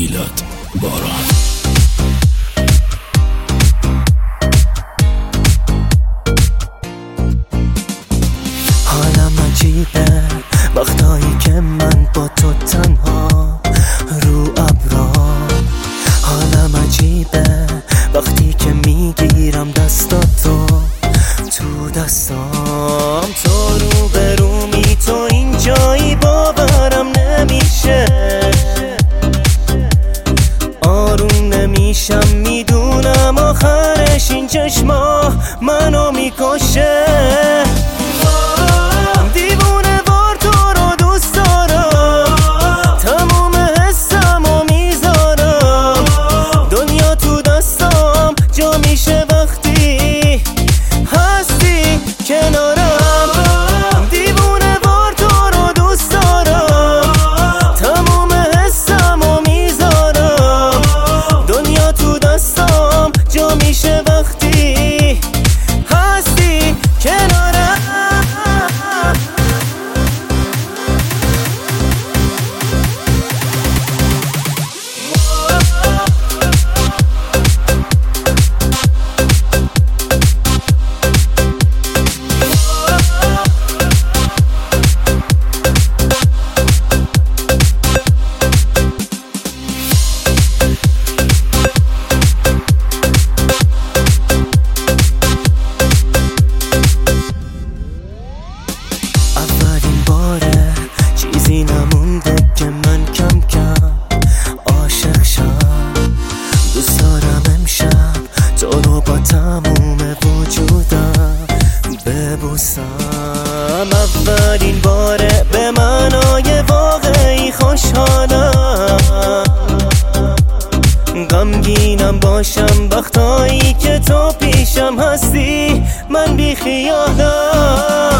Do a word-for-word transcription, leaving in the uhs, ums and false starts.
میلاد باران. حالم عجیبه وقتایی که من با تو تنها رو ابرا. حالم عجیبه وقتی که میگیرم دستاتو تو دستام، تو رو به رومی، تو اینجایی باورم نمیشه، آروم نمیشم، میدونم آخرش این چشما منو میکشه. دیوونه وار تو رو دوست دارم، تموم حسمو میذارم، دنیا تو دستام جا میشه وقتی هستی کنارم. دیوونه وار تو رو دوست دارم، تموم حسمو میذارم، دنیا تو دستام جا میشه وقتی هستی کنارم. چیزی نمونده که من کم کم عاشق شم، دوست دارم امشب تو رو با تموم وجودم ببوسم. اولین باره به معنای واقعی خوشحالم، غمگینم باشم وقتایی که تو پیشم هستی، من بی خیالم.